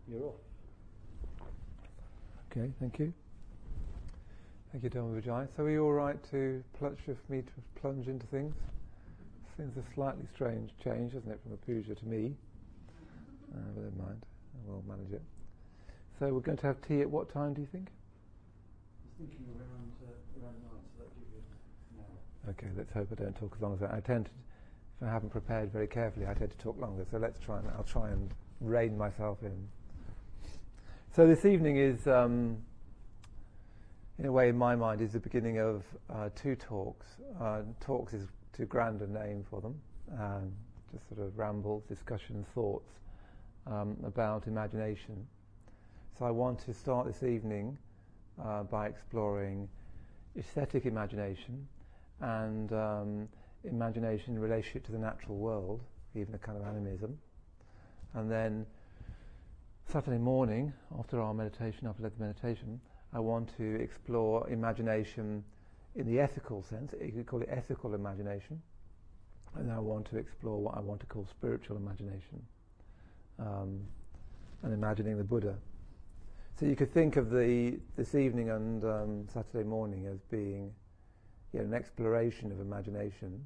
You're off. Okay, thank you. Thank you, Dharma Vijay. So are you all right for me to plunge into things? Seems a slightly strange change, doesn't it, from a puja to me? But never mind, we'll manage it. So we're going to have tea at what time, do you think? I was thinking around 9, so that'll give you an hour. Okay, let's hope I don't talk as long as that. I tend to, if I haven't prepared very carefully, I tend to talk longer. So I'll try and rein myself in. So this evening is, in a way, in my mind, is the beginning of 2 talks. Talks is too grand a name for them. Just sort of rambles, discussions, thoughts about imagination. So I want to start this evening by exploring aesthetic imagination and imagination in relationship to the natural world, even a kind of animism. And then Saturday morning, after the meditation, I want to explore imagination in the ethical sense. You could call it ethical imagination. And I want to explore what I want to call spiritual imagination, and imagining the Buddha. So you could think of this evening and Saturday morning as being an exploration of imagination,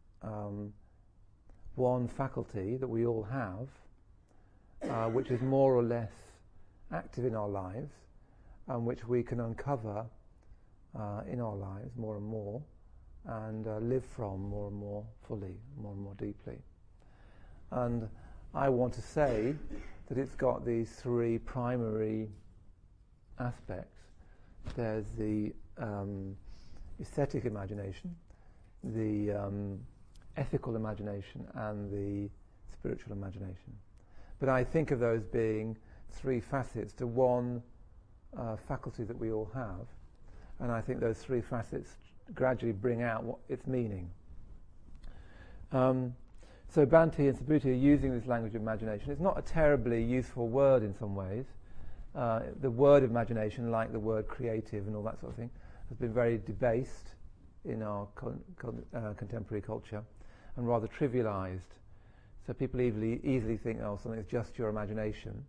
one faculty that we all have, which is more or less active in our lives, and which we can uncover in our lives more and more, and live from more and more fully, more and more deeply. And I want to say that it's got these 3 primary aspects. There's the aesthetic imagination, the ethical imagination, and the spiritual imagination. But I think of those being 3 facets to one faculty that we all have, and I think those 3 facets gradually bring out its meaning. So Bhante and Subhuti are using this language of imagination. It's not a terribly useful word in some ways. The word imagination, like the word creative and all that sort of thing, has been very debased in our contemporary culture and rather trivialized. So people easily think, something's just your imagination.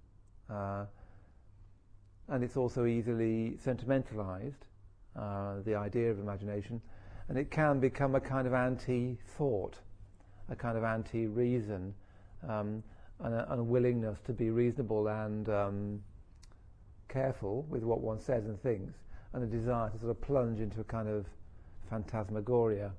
And it's also easily sentimentalized, the idea of imagination. And it can become a kind of anti-thought, a kind of anti-reason, and a willingness to be reasonable and careful with what one says and thinks, and a desire to sort of plunge into a kind of phantasmagoria.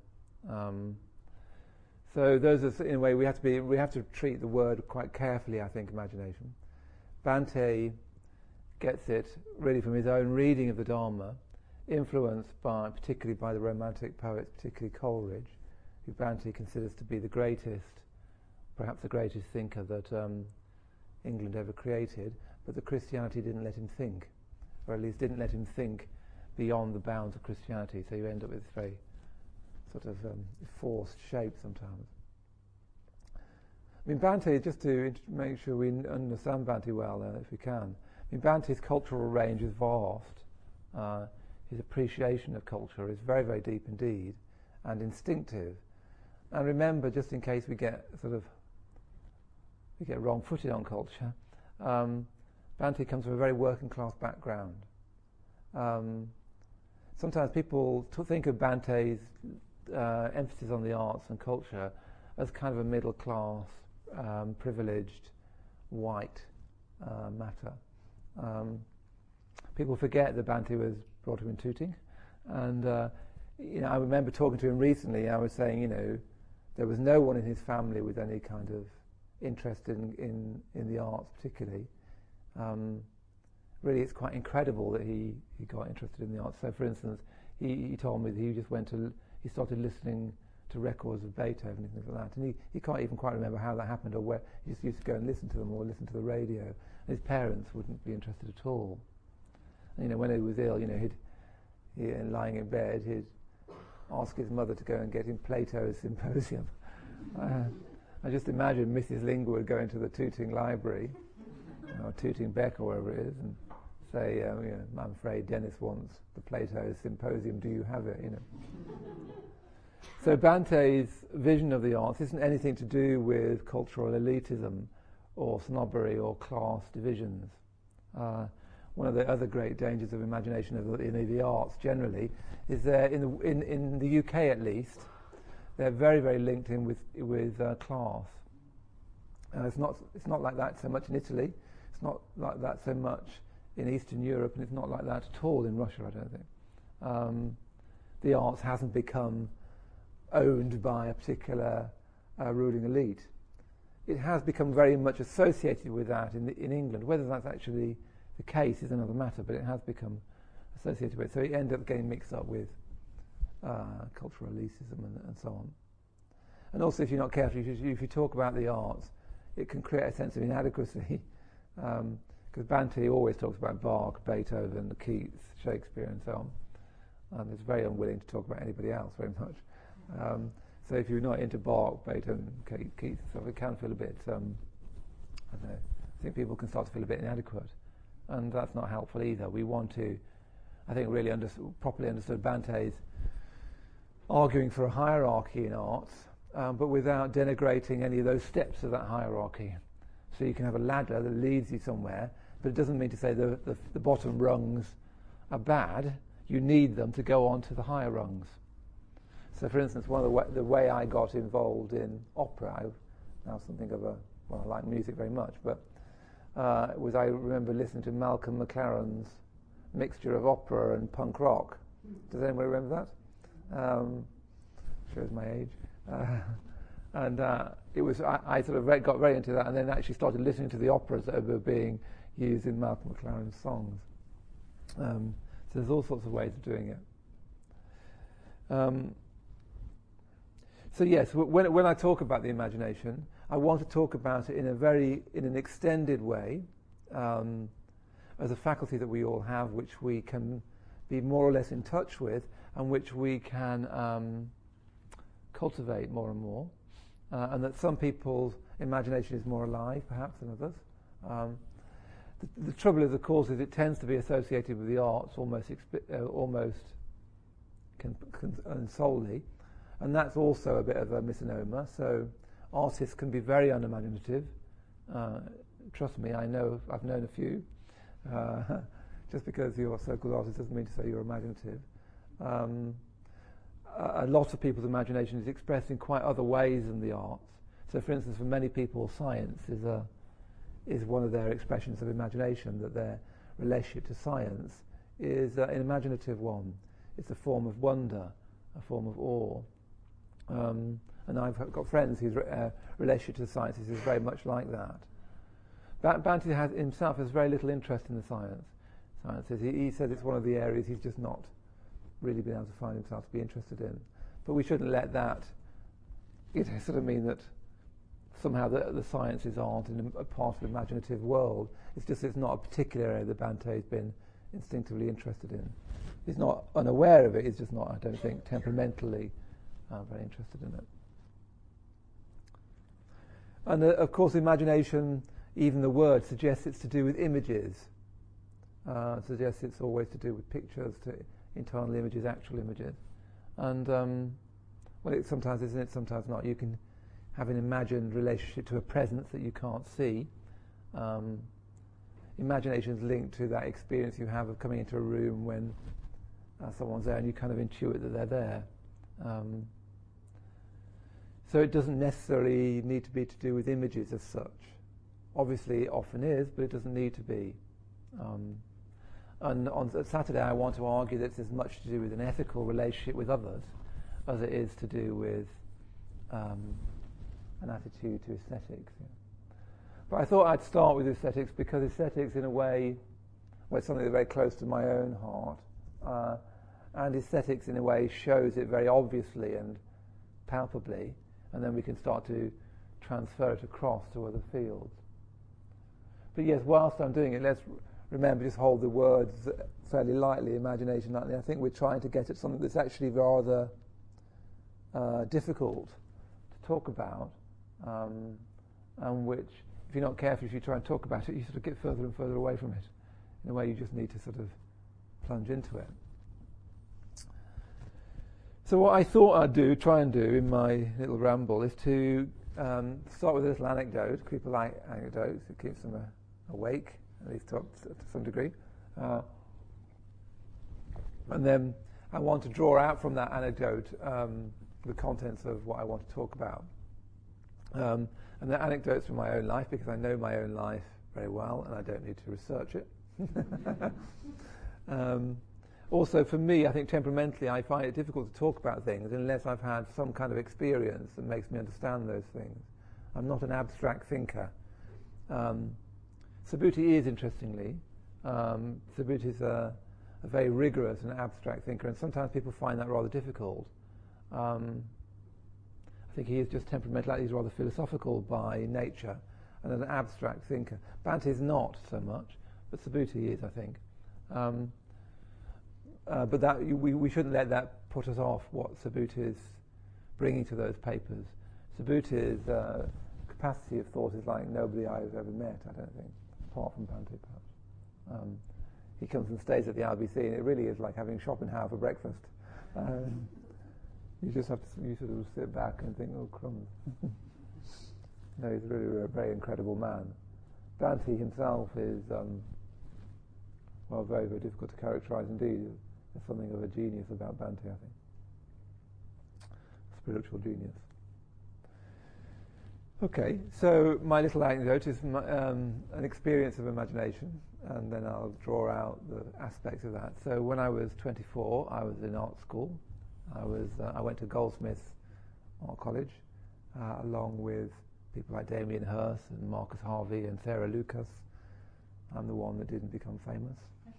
So those are, in a way, we have to treat the word quite carefully, I think, imagination. Bhante gets it really from his own reading of the Dharma, influenced particularly by the Romantic poets, particularly Coleridge, who Bhante considers to be the greatest, perhaps the greatest thinker that England ever created, but that Christianity didn't let him think, or at least didn't let him think beyond the bounds of Christianity, so you end up with this very sort of forced shape sometimes. I mean, Bhante, just to make sure we understand Bhante well, if we can, I mean, Bhante's cultural range is vast. His appreciation of culture is very, very deep indeed, and instinctive. And remember, just in case we get wrong-footed on culture, Bhante comes from a very working-class background. Sometimes people think of Bhante's emphasis on the arts and culture as kind of a middle-class, privileged, white matter. People forget that Bhante was brought up in Tooting, and I remember talking to him recently. I was saying, there was no one in his family with any kind of interest in the arts, particularly. Really, it's quite incredible that he got interested in the arts. So, for instance, he told me that he started listening to records of Beethoven and things like that, and he can't even quite remember how that happened or where. He just used to go and listen to them or listen to the radio. And his parents wouldn't be interested at all. And, when he was ill, he'd lying in bed, he'd ask his mother to go and get him Plato's Symposium. I just imagine Mrs. Lingwood going to the Tooting Library, or Tooting Beck or wherever it is, and say, I'm afraid Dennis wants the Plato's Symposium, do you have it, So Bhante's vision of the arts isn't anything to do with cultural elitism or snobbery or class divisions. One of the other great dangers of imagination in the arts generally is in the UK at least, they're very, very linked in with class. It's not like that so much in Italy. It's not like that so much in Eastern Europe, and it's not like that at all in Russia, I don't think. The arts hasn't become owned by a particular ruling elite. It has become very much associated with that in England. Whether that's actually the case is another matter, but it has become associated with it. So it ends up getting mixed up with cultural elitism and so on. And also, if you're not careful, if you talk about the arts, it can create a sense of inadequacy. Because Banti always talks about Bach, Beethoven, Keats, Shakespeare, and so on. And is very unwilling to talk about anybody else very much. So if you're not into Bach, Beethoven, Keats, so it can feel a bit, I don't know, I think people can start to feel a bit inadequate. And that's not helpful either. We want to, I think, really properly understood Bante's arguing for a hierarchy in arts, but without denigrating any of those steps of that hierarchy. So you can have a ladder that leads you somewhere, but it doesn't mean to say the bottom rungs are bad. You need them to go on to the higher rungs. So, for instance, one of the way I got involved in opera, now something of I like music very much, but was I remember listening to Malcolm McLaren's mixture of opera and punk rock. Does anyone remember that? Shows my age. And it was I sort of got very into that, and then actually started listening to the operas that were being used in Malcolm McLaren's songs. So there's all sorts of ways of doing it. So yes, when I talk about the imagination, I want to talk about it in an extended way, as a faculty that we all have, which we can be more or less in touch with, and which we can cultivate more and more, and that some people's imagination is more alive, perhaps, than others. The trouble is, of course, is it tends to be associated with the arts almost solely, and that's also a bit of a misnomer. So artists can be very unimaginative. Trust me, I've known a few. Just because you're a so-called artist doesn't mean to say you're imaginative. A lot of people's imagination is expressed in quite other ways than the arts. So, for instance, for many people, science is one of their expressions of imagination, that their relationship to science is an imaginative one. It's a form of wonder, a form of awe. And I've got friends whose relationship to sciences is very much like that. Banti himself has very little interest in the sciences. He says it's one of the areas he's just not really been able to find himself to be interested in. But we shouldn't let that sort of mean that somehow the sciences aren't in a part of the imaginative world. It's just it's not a particular area that Bante's been instinctively interested in. He's not unaware of it, he's just not, I don't think, temperamentally very interested in it. And of course, imagination, even the word, suggests it's to do with images. Suggests it's always to do with pictures, to internal images, actual images. And well, it sometimes isn't, it sometimes not. You can have an imagined relationship to a presence that you can't see. Imagination is linked to that experience you have of coming into a room when someone's there and you kind of intuit that they're there. So it doesn't necessarily need to be to do with images as such. Obviously, it often is, but it doesn't need to be. And on Saturday, I want to argue that it's as much to do with an ethical relationship with others as it is to do with an attitude to aesthetics. Yeah. But I thought I'd start with aesthetics because aesthetics, in a way, it's something that's very close to my own heart. And aesthetics, in a way, shows it very obviously and palpably, and then we can start to transfer it across to other fields. But yes, whilst I'm doing it, let's remember, just hold the words fairly lightly, imagination lightly. I think we're trying to get at something that's actually rather difficult to talk about, and which, if you're not careful, if you try and talk about it, you sort of get further and further away from it. In a way, you just need to sort of plunge into it. So what I thought I'd try and do in my little ramble, is to start with a little anecdote. People like anecdotes. It keeps them awake, at least to some degree. And then I want to draw out from that anecdote the contents of what I want to talk about. And the anecdotes from my own life, because I know my own life very well and I don't need to research it. Also, for me, I think temperamentally, I find it difficult to talk about things unless I've had some kind of experience that makes me understand those things. I'm not an abstract thinker. Subhuti is, interestingly, Subhuti is a very rigorous and abstract thinker, and sometimes people find that rather difficult. I think he is just temperamental, he's rather philosophical by nature, and an abstract thinker. Bhante is not so much, but Subhuti is, I think. But that we shouldn't let that put us off what Subhuti is bringing to those papers. Subhuti's capacity of thought is like nobody I've ever met, I don't think, apart from Bhante, perhaps. He comes and stays at the LBC, and it really is like having Schopenhauer for breakfast. You just have to you sort of sit back and think, oh, crumbs. No, he's really a very incredible man. Bhante himself is, very, very difficult to characterize indeed. There's something of a genius about Bhante, I think. Spiritual genius. Okay, so my little anecdote is an experience of imagination, and then I'll draw out the aspects of that. So when I was 24, I was in art school. I went to Goldsmiths Art College, along with people like Damien Hirst and Marcus Harvey and Sarah Lucas. I'm the one that didn't become famous.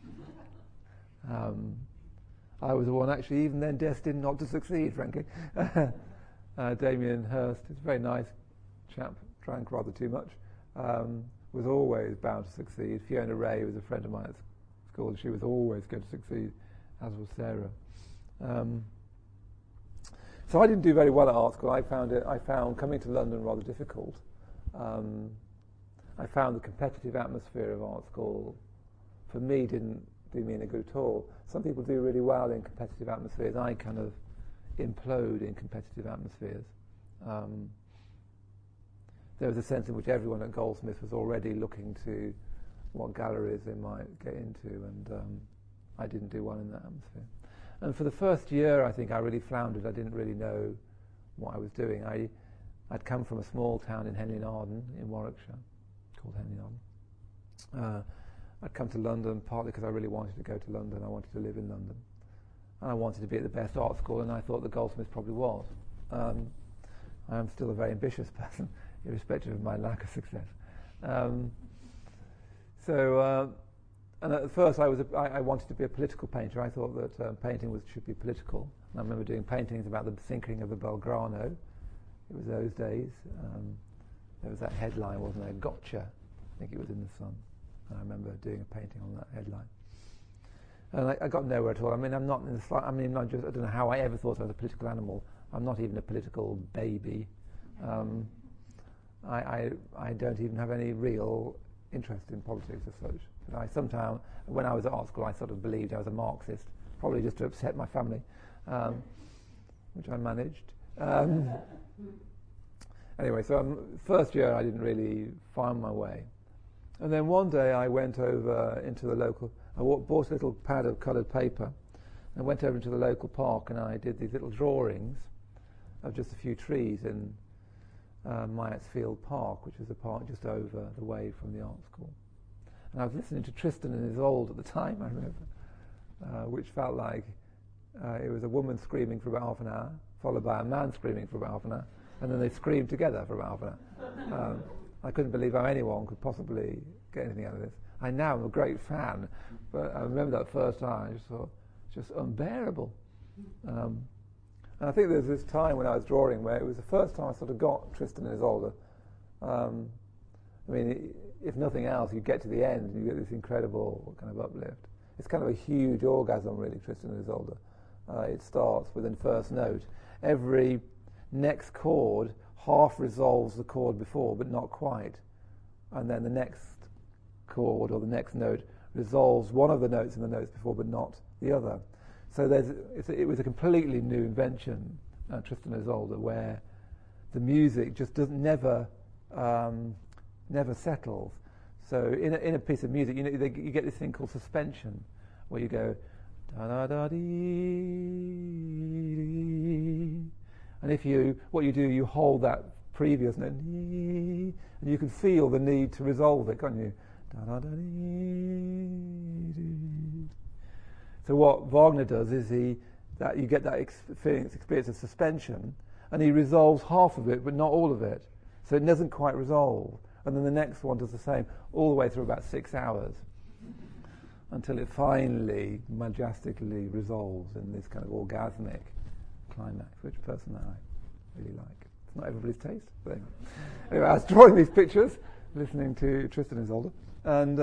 I was the one actually even then destined not to succeed, frankly. Damien Hirst is a very nice chap, drank rather too much, was always bound to succeed. Fiona Ray was a friend of mine at school, and she was always going to succeed, as was Sarah. So I didn't do very well at art school. I found coming to London rather difficult. I found the competitive atmosphere of art school, for me, didn't do me any good at all. Some people do really well in competitive atmospheres. I kind of implode in competitive atmospheres. There was a sense in which everyone at Goldsmiths was already looking to what galleries they might get into, and I didn't do well in that atmosphere. And for the first year, I think I really floundered. I didn't really know what I was doing. I'd come from a small town in Henley and Arden in Warwickshire, called Henley and Arden. I'd come to London partly because I really wanted to go to London. I wanted to live in London. And I wanted to be at the best art school, and I thought the Goldsmiths probably was. I am still a very ambitious person, irrespective of my lack of success. And at first I wanted to be a political painter. I thought that painting should be political. And I remember doing paintings about the sinking of the Belgrano. It was those days. There was that headline, wasn't there? Gotcha. I think it was in the Sun. And I remember doing a painting on that headline. And I got nowhere at all. I mean, I'm not in the I don't know how I ever thought I was a political animal. I'm not even a political baby. I don't even have any real interest in politics as such. But I somehow, when I was at art school, I sort of believed I was a Marxist, probably just to upset my family, which I managed. Anyway, so first year I didn't really find my way. And then one day I went over into the local, I bought a little pad of coloured paper, and went over into the local park, and I did these little drawings of just a few trees in Myattsfield Park, which is a park just over the way from the art school. And I was listening to Tristan and Isolde at the time, I remember, which felt like it was a woman screaming for about half an hour, followed by a man screaming for about half an hour, and then they screamed together for about half an hour. I couldn't believe how anyone could possibly get anything out of this. I now am a great fan, but I remember that first time, I just thought, it's just unbearable. And I think there's this time when I was drawing where it was the first time I sort of got Tristan and Isolde. I mean, if nothing else, you get to the end and you get this incredible kind of uplift. It's kind of a huge orgasm, really, Tristan and Isolde. It starts with the first note. Every next chord half resolves the chord before, but not quite. And then the next chord or the next note resolves one of the notes in the notes before, but not the other. So it was a completely new invention, Tristan and Isolde, where the music just doesn't never settles. So in a piece of music, you get this thing called suspension, where you go da da da dee, and what you do, you hold that previous note, and you can feel the need to resolve it, can't you? Da da da dee. So what Wagner does is you get that experience of suspension, and he resolves half of it, but not all of it. So it doesn't quite resolve. And then the next one does the same, all the way through about 6 hours, until it finally, majestically resolves in this kind of orgasmic climax, which personally I really like. It's not everybody's taste, but anyway, I was drawing these pictures, listening to Tristan Isolde, and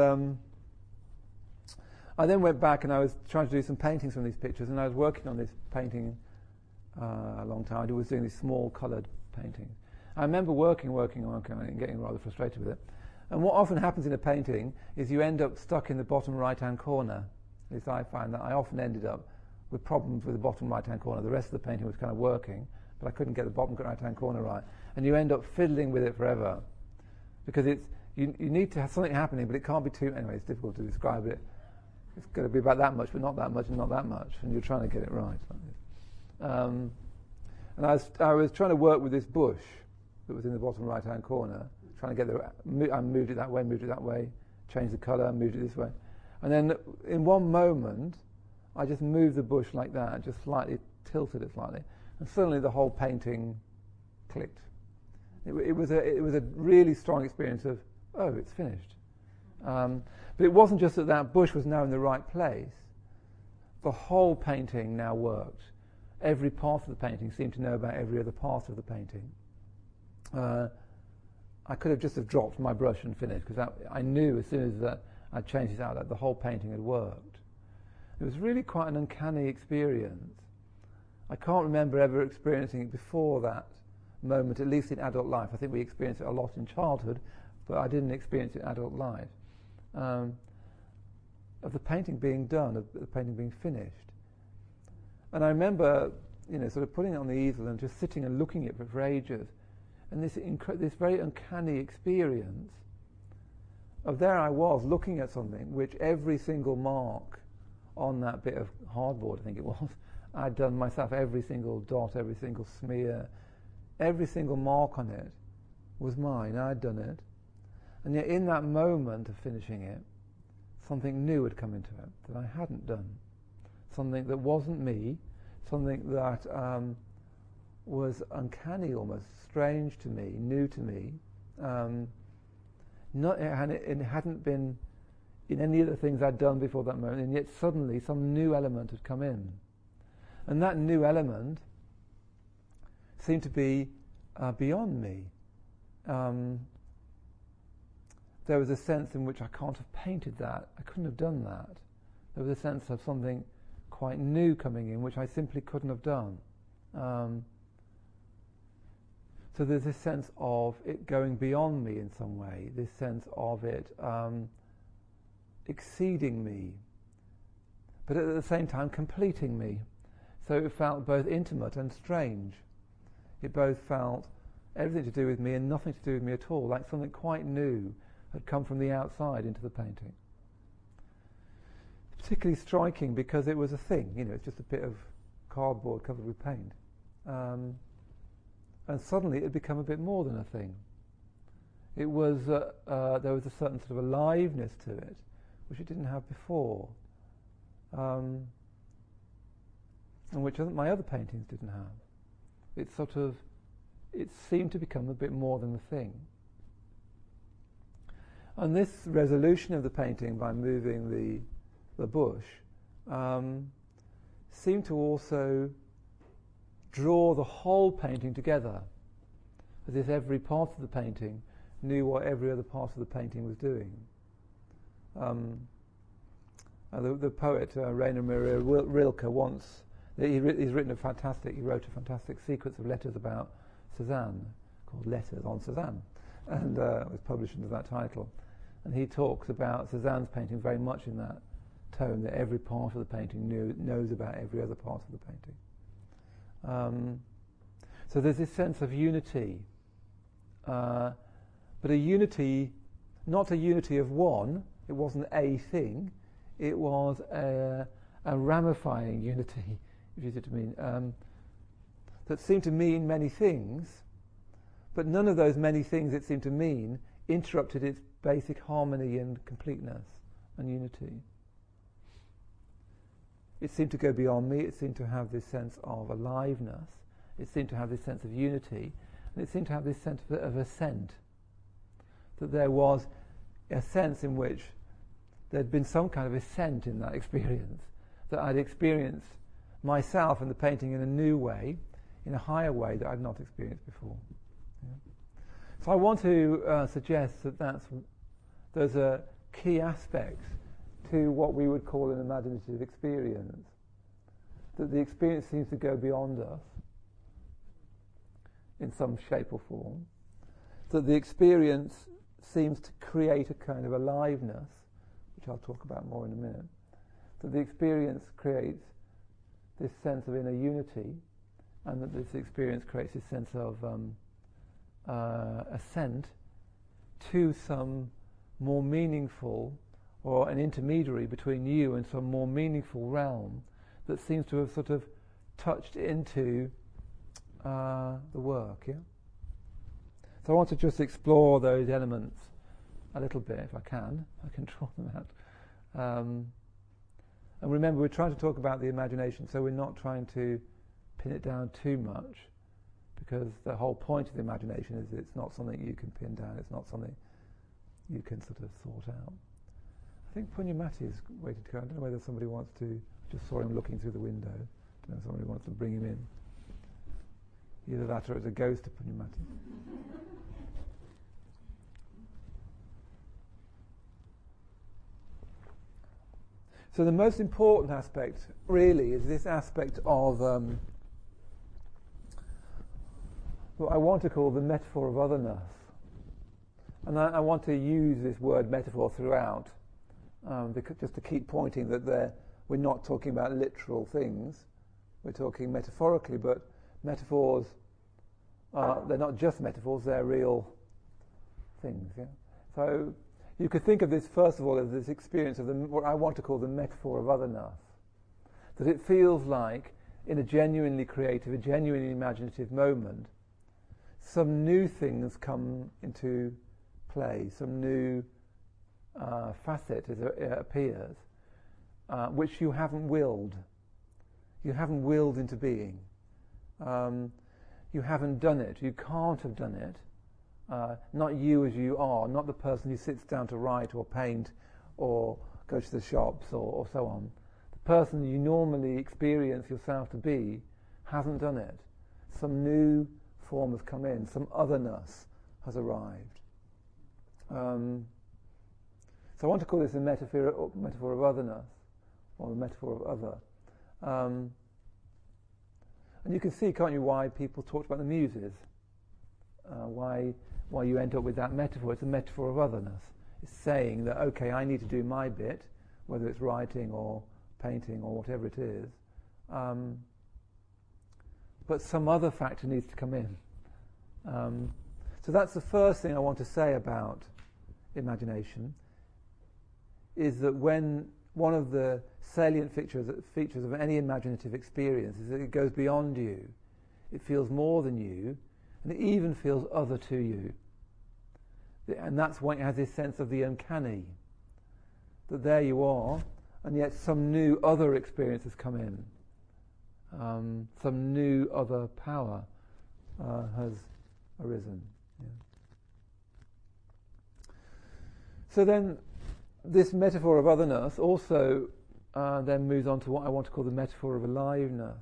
I then went back and I was trying to do some paintings from these pictures, and I was working on this painting a long time. I was doing these small coloured paintings. I remember working on it and getting rather frustrated with it. And what often happens in a painting is you end up stuck in the bottom right-hand corner. At least I find that I often ended up with problems with the bottom right-hand corner. The rest of the painting was kind of working, but I couldn't get the bottom right-hand corner right. And you end up fiddling with it forever. Because you need to have something happening, but it can't be too... Anyway, it's difficult to describe it. It's got to be about that much, but not that much, and not that much. And you're trying to get it right. Like this. And I was trying to work with this bush that was in the bottom right-hand corner, trying to get I moved it that way, changed the colour, moved it this way. And then in one moment, I just moved the bush like that, just slightly tilted it slightly, and suddenly the whole painting clicked. It was a really strong experience of, oh, it's finished. But it wasn't just that bush was now in the right place. The whole painting now worked. Every part of the painting seemed to know about every other part of the painting. I could have just dropped my brush and finished, because I knew as soon as I changed it out that the whole painting had worked. It was really quite an uncanny experience. I can't remember ever experiencing it before that moment, at least in adult life. I think we experienced it a lot in childhood, but I didn't experience it in adult life. Of the painting being done, of the painting being finished. And I remember, sort of putting it on the easel and just sitting and looking at it for ages. And this very uncanny experience of there I was looking at something which every single mark on that bit of hardboard, I think it was, I'd done myself. Every single dot, every single smear, every single mark on it was mine. I'd done it. And yet in that moment of finishing it, something new had come into it that I hadn't done. Something that wasn't me, something that was uncanny, almost strange to me, new to me. It hadn't been in any of the things I'd done before that moment, and yet suddenly some new element had come in. And that new element seemed to be beyond me. There was a sense in which I can't have painted that. I couldn't have done that. There was a sense of something quite new coming in, which I simply couldn't have done. So there's this sense of it going beyond me in some way, this sense of it exceeding me, but at the same time completing me. So it felt both intimate and strange. It both felt everything to do with me and nothing to do with me at all, like something quite new had come from the outside into the painting. Particularly striking because it was a thing, it's just a bit of cardboard covered with paint. And suddenly it had become a bit more than a thing. It was, there was a certain sort of aliveness to it, which it didn't have before, and which my other paintings didn't have. It seemed to become a bit more than a thing. And this resolution of the painting by moving the bush seemed to also draw the whole painting together, as if every part of the painting knew what every other part of the painting was doing. The poet Rainer Maria Rilke once, he wrote a fantastic sequence of letters about Cézanne, called Letters on Cézanne, and it was published under that title. And he talks about Cézanne's painting very much in that tone, that every part of the painting knows about every other part of the painting. So there's this sense of unity, but a unity, not a unity of one. It wasn't a thing. It was a ramifying unity, if you see what I mean, that seemed to mean many things, but none of those many things it seemed to mean interrupted its basic harmony and completeness and unity. It seemed to go beyond me. It seemed to have this sense of aliveness. It seemed to have this sense of unity, and it seemed to have this sense of ascent, that there was a sense in which there'd been some kind of ascent in that experience, that I'd experienced myself and the painting in a new way, in a higher way that I'd not experienced before. Yeah. So I want to suggest that there's a key aspect to what we would call an imaginative experience, that the experience seems to go beyond us in some shape or form, that the experience seems to create a kind of aliveness, which I'll talk about more in a minute, that the experience creates this sense of inner unity, and that this experience creates this sense of ascent to some more meaningful, or an intermediary between you and some more meaningful realm that seems to have sort of touched into the work. Yeah. So I want to just explore those elements a little bit, if I can. I can draw them out. And remember, we're trying to talk about the imagination, so we're not trying to pin it down too much, because the whole point of the imagination is it's not something you can pin down, it's not something you can sort of sort out. I think Punyamati is waiting to go. I don't know whether somebody wants to, just saw him looking through the window, I don't know if somebody wants to bring him in. Either that or it's a ghost of Punyamati. So the most important aspect, really, is this aspect of what I want to call the metaphor of otherness. And I want to use this word metaphor throughout, just to keep pointing that we're not talking about literal things, we're talking metaphorically, but metaphors, they're not just metaphors, they're real things. Yeah? So you could think of this, first of all, as this experience of what I want to call the metaphor of otherness. That it feels like, in a genuinely creative, a genuinely imaginative moment, some new things come into play, some new facet appears, which you haven't willed. You haven't willed into being. You haven't done it. You can't have done it. Not you as you are, not the person who sits down to write or paint or go to the shops or so on. The person you normally experience yourself to be hasn't done it. Some new form has come in, some otherness has arrived. So I want to call this a metaphor of otherness, or the metaphor of other. And you can see, can't you, why people talked about the muses? Why you end up with that metaphor. It's a metaphor of otherness. It's saying that, okay, I need to do my bit, whether it's writing or painting or whatever it is, but some other factor needs to come in. So that's the first thing I want to say about imagination, is that when one of the salient features of any imaginative experience is that it goes beyond you, it feels more than you, and it even feels other to you. And that's why it has this sense of the uncanny, that there you are, and yet some new other experience has come in. Some new other power has arisen. Yeah. So then this metaphor of otherness also then moves on to what I want to call the metaphor of aliveness.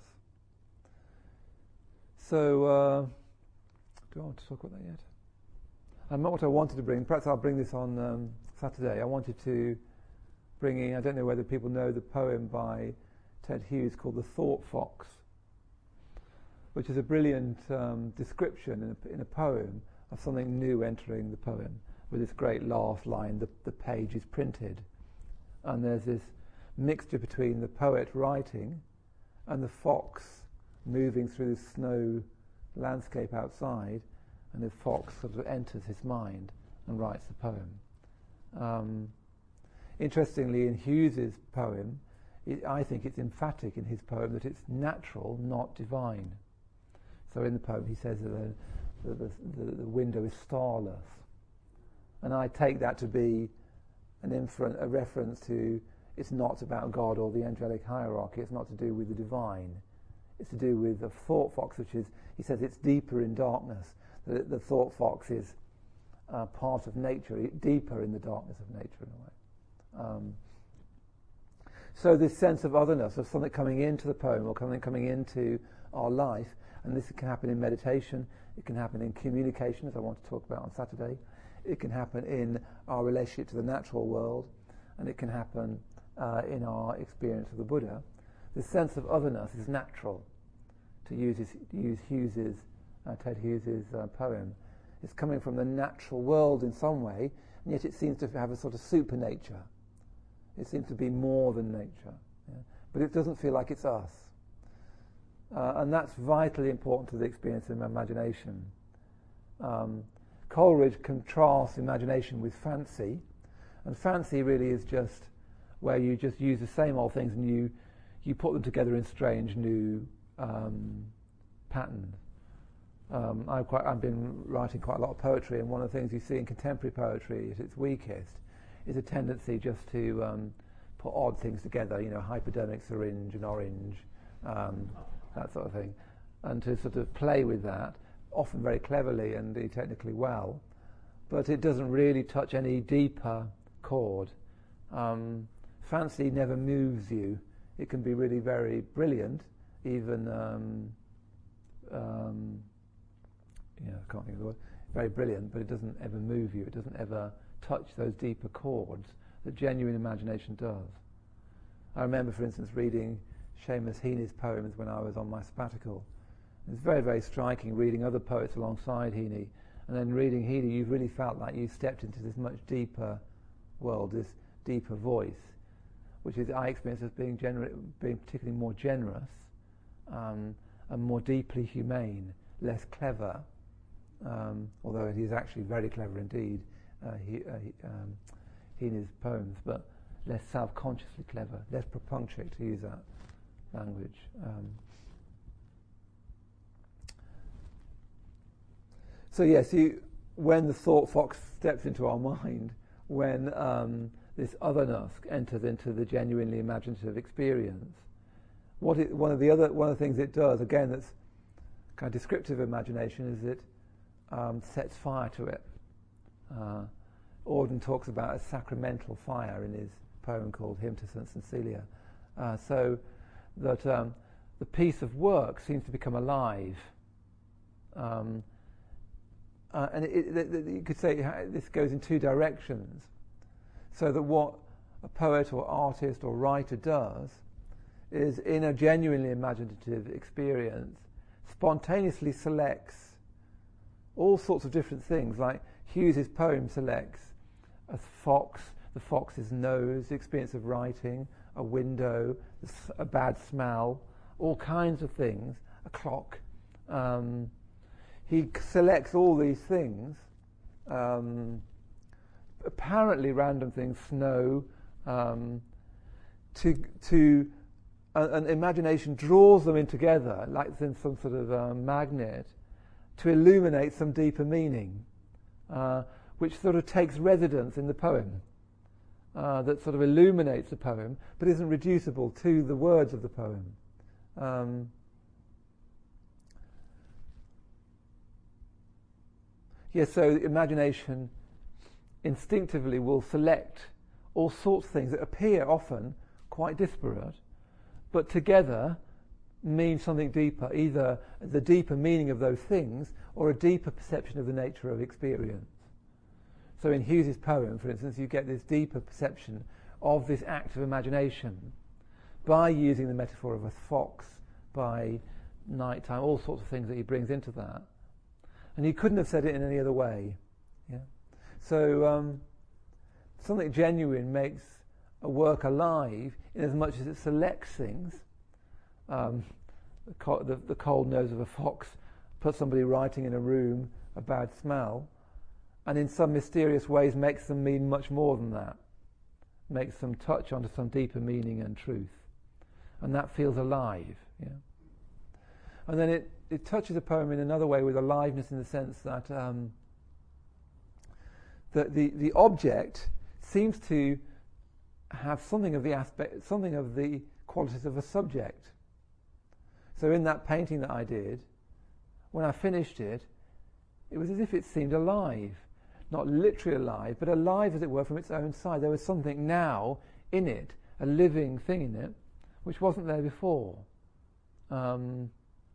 So do I want to talk about that yet? Not what I wanted to bring. Perhaps I'll bring this on Saturday. I wanted to bring in, I don't know whether people know the poem by Ted Hughes called The Thought Fox, which is a brilliant description in a poem of something new entering the poem, with this great last line, the page is printed. And there's this mixture between the poet writing and the fox moving through the landscape outside, and the fox sort of enters his mind and writes the poem. Interestingly, in Hughes's poem, I think it's emphatic in his poem that it's natural, not divine. So in the poem he says that the window is starless. And I take that to be a reference to, it's not about God or the angelic hierarchy, it's not to do with the divine. It's to do with the thought fox, which is, he says it's deeper in darkness. The thought fox is part of nature, deeper in the darkness of nature in a way. So this sense of otherness, of something coming into the poem or coming into our life, and this can happen in meditation, it can happen in communication, as I want to talk about on Saturday, it can happen in our relationship to the natural world, and it can happen in our experience of the Buddha. This sense of otherness is natural. To use Ted Hughes's poem, it's coming from the natural world in some way, and yet it seems to have a sort of supernature. It seems to be more than nature, but it doesn't feel like it's us. And that's vitally important to the experience of imagination. Coleridge contrasts imagination with fancy, and fancy really is just where you just use the same old things and you put them together in strange new patterns. I've been writing quite a lot of poetry, and one of the things you see in contemporary poetry at its weakest is a tendency just to put odd things together, hypodermic syringe and orange, that sort of thing, and to sort of play with that, often very cleverly and technically well, but it doesn't really touch any deeper chord. Fancy never moves you. It can be really very brilliant, even I can't think of the word, very brilliant, but it doesn't ever move you. It doesn't ever touch those deeper chords that genuine imagination does. I remember, for instance, reading Seamus Heaney's poems when I was on my sabbatical. It's very, very striking reading other poets alongside Heaney, and then reading Heaney, you really felt like you stepped into this much deeper world, this deeper voice, which is I experience as being particularly more generous and more deeply humane, less clever, although it is actually very clever indeed, Heaney's poems, but less self-consciously clever, less perpunctory, to use that language. So yes, when the thought fox steps into our mind, when this otherness enters into the genuinely imaginative experience, one of the things it does, again, that's kind of descriptive imagination, is it sets fire to it. Auden talks about a sacramental fire in his poem called Hymn to St. Cecilia, so that the piece of work seems to become alive. And you could say this goes in two directions, so that what a poet or artist or writer does is, in a genuinely imaginative experience, spontaneously selects all sorts of different things, like Hughes's poem selects a fox, the fox's nose, the experience of writing, a window, a bad smell, all kinds of things, a clock. He selects all these things, apparently random things, snow, and imagination draws them in together like in some sort of magnet to illuminate some deeper meaning, which sort of takes residence in the poem, that sort of illuminates the poem but isn't reducible to the words of the poem. Yes, so imagination instinctively will select all sorts of things that appear often quite disparate, but together mean something deeper, either the deeper meaning of those things or a deeper perception of the nature of experience. So in Hughes's poem, for instance, you get this deeper perception of this act of imagination by using the metaphor of a fox, by nighttime, all sorts of things that he brings into that. And he couldn't have said it in any other way. Yeah? So something genuine makes a work alive in as much as it selects things. The cold nose of a fox put somebody writing in a room a bad smell, and in some mysterious ways makes them mean much more than that, makes them touch onto some deeper meaning and truth, and that feels alive. Yeah. And then it touches a poem in another way with aliveness, in the sense that that the object seems to have something of the qualities of a subject. So in that painting that I did, when I finished it, it was as if it seemed alive. Not literally alive, but alive, as it were, from its own side. There was something now in it, a living thing in it, which wasn't there before. And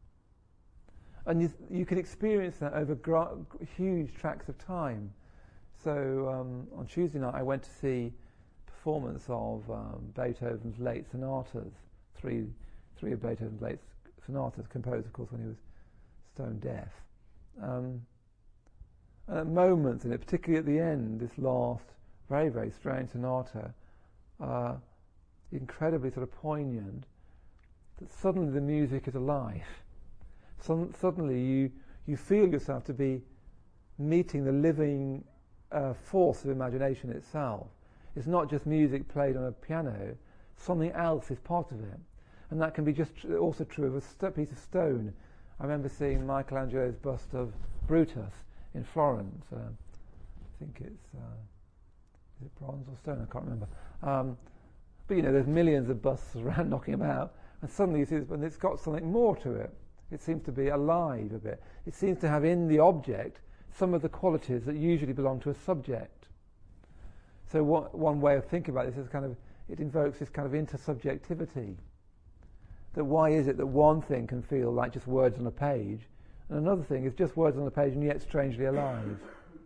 you can experience that over huge tracts of time. So on Tuesday night I went to see a performance of Beethoven's late sonatas, three of Beethoven's late sonatas, composed, of course, when he was stone deaf. And at moments in it, particularly at the end, this last very, very strange sonata, incredibly sort of poignant, that suddenly the music is alive. Suddenly you feel yourself to be meeting the living force of imagination itself. It's not just music played on a piano, something else is part of it. And that can be just also true of a piece of stone. I remember seeing Michelangelo's bust of Brutus in Florence. I think it's is it bronze or stone? I can't remember. But there's millions of busts around knocking about, and suddenly you see this, and it's got something more to it. It seems to be alive a bit. It seems to have in the object some of the qualities that usually belong to a subject. So one way of thinking about this is it invokes this kind of intersubjectivity. That why is it that one thing can feel like just words on a page, and another thing is just words on a page and yet strangely alive?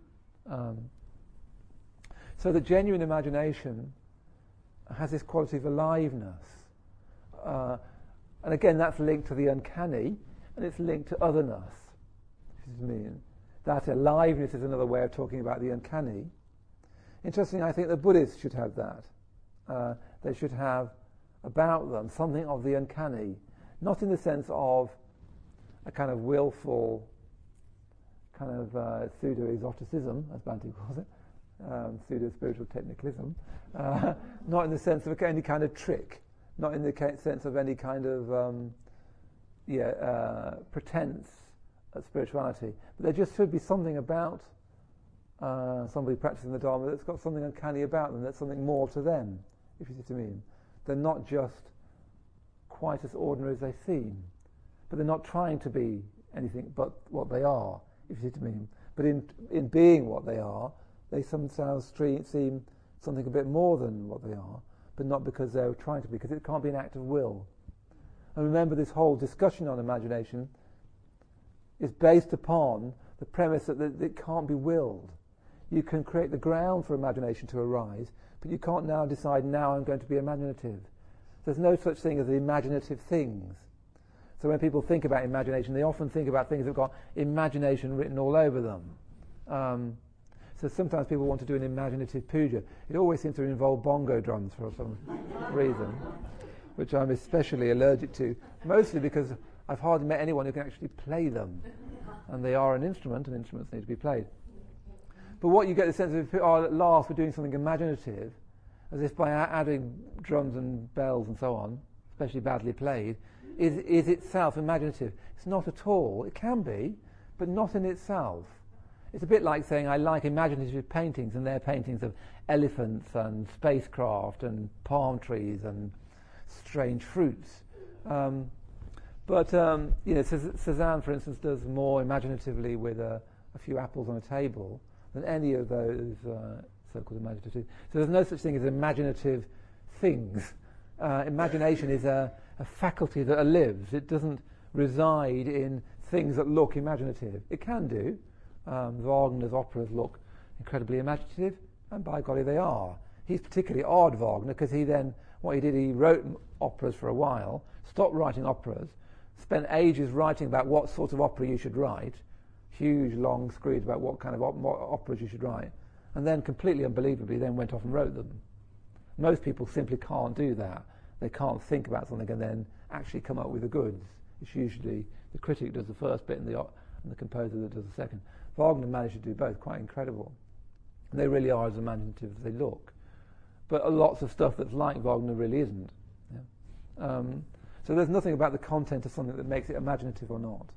So the genuine imagination has this quality of aliveness. And again, that's linked to the uncanny, and it's linked to otherness. That aliveness is another way of talking about the uncanny. Interestingly, I think the Buddhists should have that. They should have about them something of the uncanny, not in the sense of a kind of willful kind of pseudo-exoticism, as Bhante calls it, pseudo-spiritual technicalism, not in the sense of any kind of trick, not in the sense of any kind of pretense at spirituality, but there just should be something about somebody practicing the Dharma that's got something uncanny about them, that's something more to them, if you see what I mean. They're not just quite as ordinary as they seem, but they're not trying to be anything but what they are, if you see what I mean. But in being what they are, they sometimes seem something a bit more than what they are, but not because they're trying to be, because it can't be an act of will. And remember, this whole discussion on imagination is based upon the premise that it can't be willed. You can create the ground for imagination to arise, but you can't now decide, now I'm going to be imaginative. There's no such thing as imaginative things. So when people think about imagination, they often think about things that have got imagination written all over them. So sometimes people want to do an imaginative puja. It always seems to involve bongo drums for some reason, which I'm especially allergic to, mostly because I've hardly met anyone who can actually play them. And they are an instrument, and instruments need to be played. But what you get the sense of, at last we're doing something imaginative, as if by adding drums and bells and so on, especially badly played, is itself imaginative. It's not at all. It can be, but not in itself. It's a bit like saying I like imaginative paintings, and they're paintings of elephants and spacecraft and palm trees and strange fruits. But Cézanne, for instance, does more imaginatively with a few apples on a table than any of those so-called imaginative. So there's no such thing as imaginative things. Imagination is a faculty that lives. It doesn't reside in things that look imaginative. It can do. Wagner's operas look incredibly imaginative, and by golly they are. He's particularly odd, Wagner, because he wrote operas for a while, stopped writing operas, spent ages writing about what sort of opera you should write, huge long screeds about what kind of operas you should write, and then completely unbelievably then went off and wrote them. Most people simply can't do that. They can't think about something and then actually come up with the goods. It's usually the critic does the first bit and the and the composer that does the second. Wagner managed to do both, quite incredible. And they really are as imaginative as they look. But lots of stuff that's like Wagner really isn't. Yeah? So there's nothing about the content of something that makes it imaginative or not.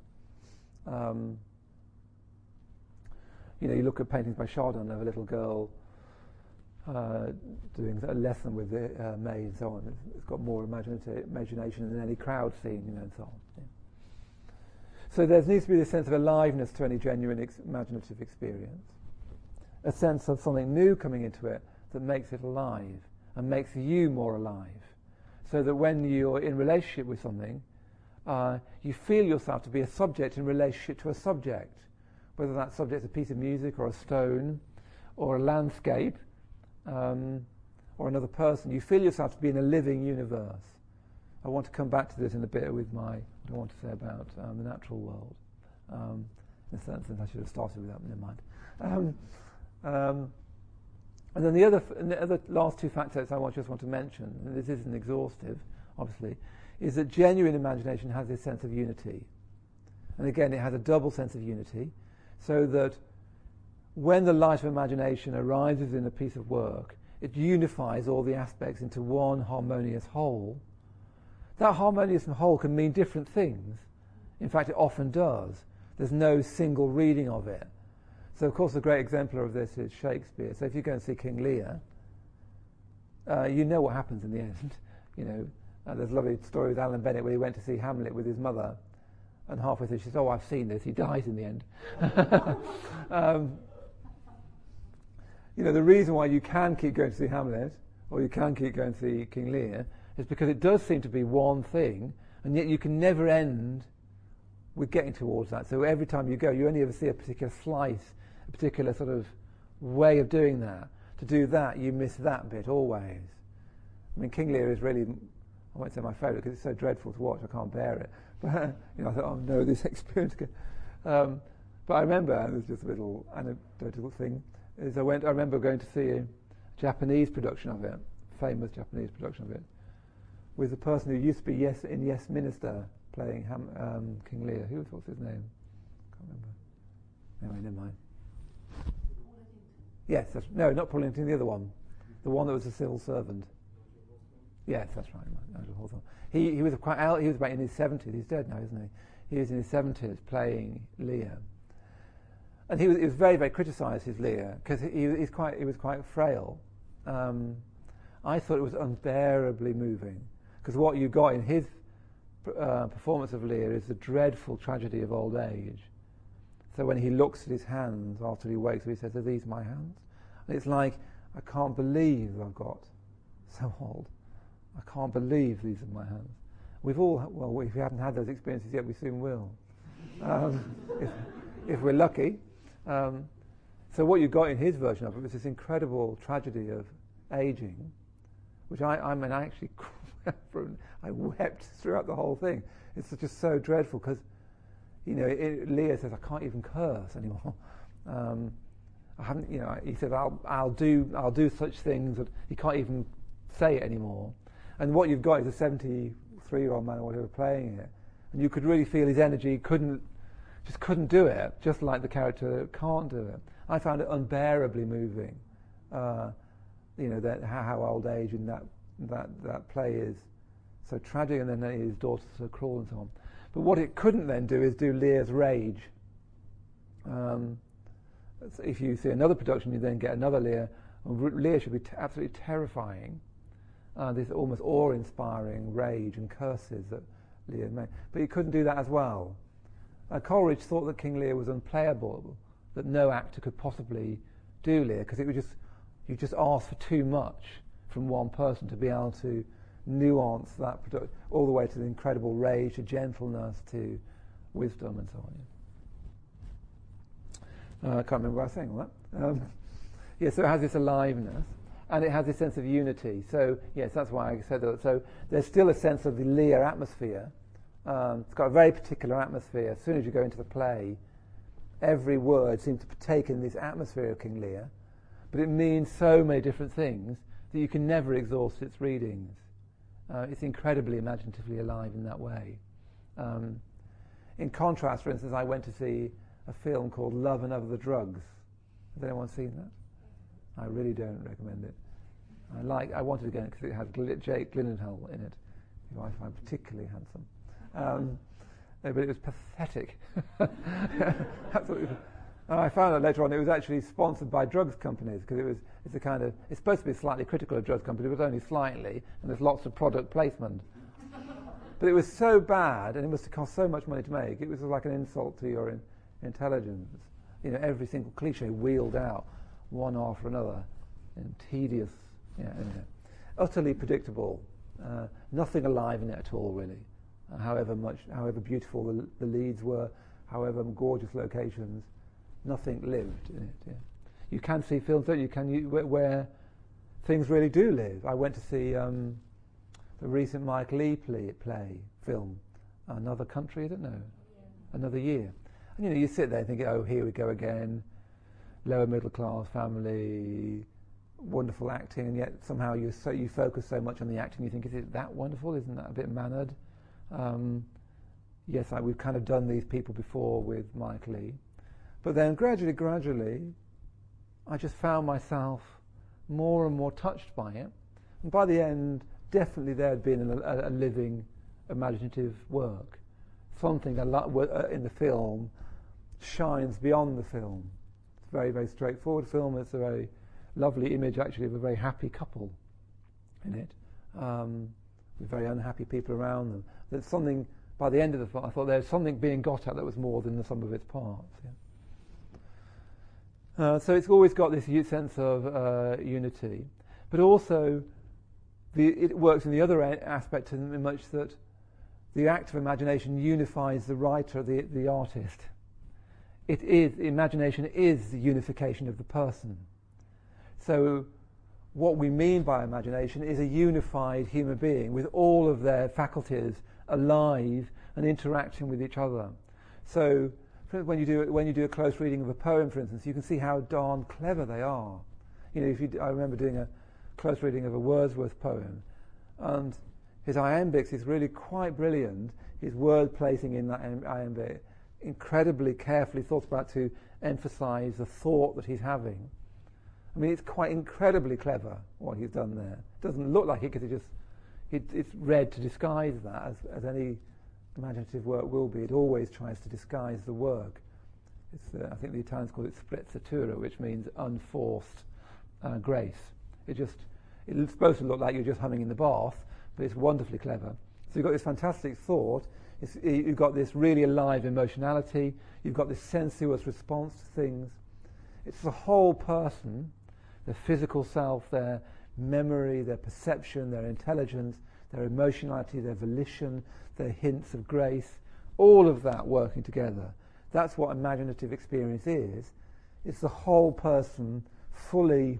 You look at paintings by Chardin of a little girl doing a lesson with the maid and so on. It's got more imagination than any crowd scene, and so on. Yeah. So there needs to be this sense of aliveness to any genuine imaginative experience, a sense of something new coming into it that makes it alive and makes you more alive, so that when you're in relationship with something, you feel yourself to be a subject in relationship to a subject, whether that subject's a piece of music or a stone or a landscape or another person. You feel yourself to be in a living universe. I want to come back to this in a bit with what I want to say about the natural world. In a sense, I should have started with that, never mind. And then the other last two factors I just want to mention, and this isn't exhaustive, obviously, is that genuine imagination has this sense of unity. And again, it has a double sense of unity, so that when the light of imagination arises in a piece of work, it unifies all the aspects into one harmonious whole. That harmonious whole can mean different things. In fact, it often does. There's no single reading of it. So, of course, a great exemplar of this is Shakespeare. So if you go and see King Lear, you know what happens in the end. There's a lovely story with Alan Bennett where he went to see Hamlet with his mother, and halfway through she says, "Oh, I've seen this." He dies in the end. The reason why you can keep going to see Hamlet, or you can keep going to see King Lear, is because it does seem to be one thing, and yet you can never end with getting towards that. So every time you go, you only ever see a particular slice, a particular sort of way of doing that. To do that, you miss that bit always. I mean, King Lear is really, I won't say my favourite because it's so dreadful to watch, I can't bear it. But I thought, oh no, this experience. But I remember, and there's just a little anecdotal thing, is I remember going to see a Japanese production of it, famous Japanese production of it, with the person who used to be in Yes Minister playing King Lear. What's his name? Can't remember. Anyway, never mind. Yes, not Paul Linton, the other one. The one that was a civil servant. Yes, that's right, Nigel Hawthorne. He was he was about in his 70s. He's dead now, isn't he? He was in his 70s playing Lear. And he was very, very criticised, his Lear, because he was quite frail. I thought it was unbearably moving, because what you got in his performance of Lear is the dreadful tragedy of old age. So when he looks at his hands after he wakes up, he says, "Are these my hands?" And it's like, I can't believe I've got so old. I can't believe these are my hands. If we haven't had those experiences yet, we soon will, if we're lucky. So what you got in his version of it was this incredible tragedy of aging, which I actually I wept throughout the whole thing. It's just so dreadful because, Lear says, "I can't even curse anymore." I haven't, he said, "I'll do such things that he can't even say it anymore." And what you've got is a 73-year-old man or whatever playing it, and you could really feel his energy couldn't do it, just like the character can't do it. I found it unbearably moving. That how old age in that play is so tragic, and then his daughter's so cruel and so on. But what it couldn't then do is do Lear's rage. If you see another production, you then get another Lear. Lear should be absolutely terrifying. This almost awe-inspiring rage and curses that Lear made. But he couldn't do that as well. Coleridge thought that King Lear was unplayable, that no actor could possibly do Lear, because you just ask for too much from one person to be able to nuance that production all the way to the incredible rage, to gentleness, to wisdom, and so on. I can't remember what I was saying all that. So it has this aliveness, and it has this sense of unity. So yes, that's why I said that. So there's still a sense of the Lear atmosphere. It's got a very particular atmosphere. As soon as you go into the play, every word seems to partake in this atmosphere of King Lear, but it means so many different things that you can never exhaust its readings. It's incredibly imaginatively alive in that way. In contrast, for instance, I went to see a film called Love and Other Drugs. Has anyone seen that? I really don't recommend it. I wanted to go because it had Jake Gyllenhaal in it, who I find particularly handsome. But it was pathetic. Absolutely. And I found out later on it was actually sponsored by drugs companies, because it's supposed to be slightly critical of drugs companies, but only slightly, and there's lots of product placement. But it was so bad, and it must have cost so much money to make, it was like an insult to your intelligence. You know, every single cliche wheeled out, one after another, and tedious, utterly predictable, nothing alive in it at all, really. However beautiful the leads were, however gorgeous locations, nothing lived in it. Yeah. You can see films, don't you? Where things really do live. I went to see the recent Mike Leigh film, Another Country, I don't know, Another Year. And you sit there and think, oh, here we go again, lower middle class family, wonderful acting, and yet somehow you focus so much on the acting, you think, is it that wonderful? Isn't that a bit mannered? Yes, we've kind of done these people before with Mike Leigh. But then gradually, I just found myself more and more touched by it. And by the end, definitely there had been a living, imaginative work. Something in the film shines beyond the film. It's a very, very straightforward film. It's a very lovely image, actually, of a very happy couple in it, with very unhappy people around them. There's something, by the end of the film, I thought there's something being got at that was more than the sum of its parts. Yeah. So it's always got this sense of unity, but also it works in the other aspect in much that the act of imagination unifies the writer, the artist. Imagination is the unification of the person. So what we mean by imagination is a unified human being with all of their faculties alive and interacting with each other. So when you do a close reading of a poem, for instance, you can see how darn clever they are. I remember doing a close reading of a Wordsworth poem, and his iambics is really quite brilliant. His word placing in that iambic, incredibly carefully thought about to emphasize the thought that he's having. I mean, it's quite incredibly clever what he's done there. It doesn't look like it because it's read to disguise that, as any imaginative work will be. It always tries to disguise the work. I think the Italians call it sprezzatura, which means unforced grace. It's supposed to look like you're just humming in the bath, but it's wonderfully clever. So you've got this fantastic thought, you've got this really alive emotionality, you've got this sensuous response to things. It's the whole person, their physical self, their memory, their perception, their intelligence, their emotionality, their volition, their hints of grace, all of that working together. That's what imaginative experience is. It's the whole person fully